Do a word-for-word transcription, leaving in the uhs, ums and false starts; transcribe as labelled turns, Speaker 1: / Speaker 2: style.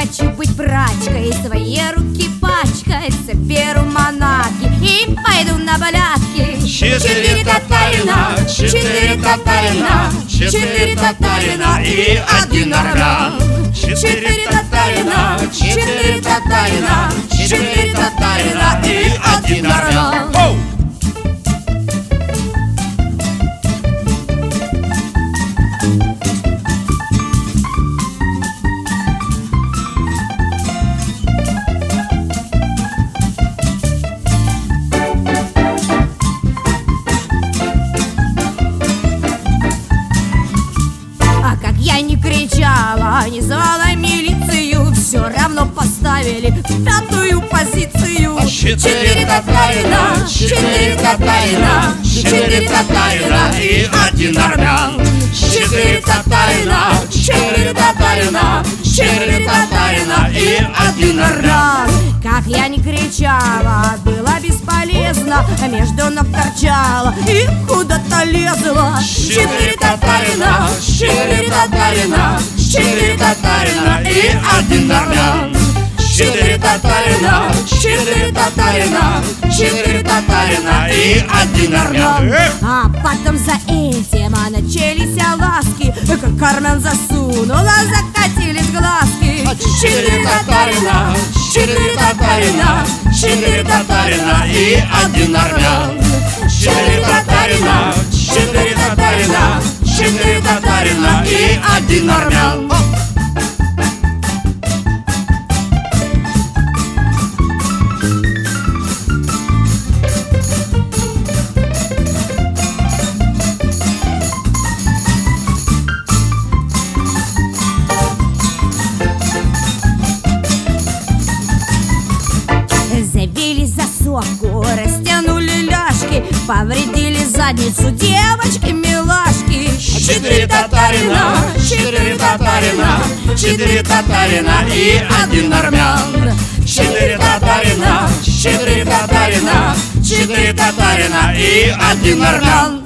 Speaker 1: хочу быть прачкой, свои руки пачкать, соберу манатки и пойду на болятки.
Speaker 2: Четыре татарина, четыре татарина, четыре татарина и один армян. Четыре татарина, четыре татарина, четыре татарина и один армян.
Speaker 1: Я не кричала, не звала милицию, все равно поставили в пятую позицию.
Speaker 2: Четыре татарина, четыре татарина, четыре татарина и один армян. Четыре татарина, четыре татарина, четыре татарина и один армян.
Speaker 1: Как я не кричала, было бесполезно, а между ног торчала и куда-то лезла.
Speaker 2: Четыре татарина, четыре татарина, четыре татарина и один армян. Четыре татарина, четыре татарина, четыре татарина и один армян.
Speaker 1: А потом за этим а начались ласки, как армян засунула, закатились глазки.
Speaker 2: Четыре татарина, четыре татарина, четыре татарина и один армян. Четыре татарина, четыре татарина, четыре татарина и один армян.
Speaker 1: Завели засовку, растянули ляжки, повредили задницу девочки-милашки.
Speaker 2: Четыре татарина, четыре татарина, четыре татарина и один армян. Четыре татарина, четыре татарина, четыре татарина и один армян.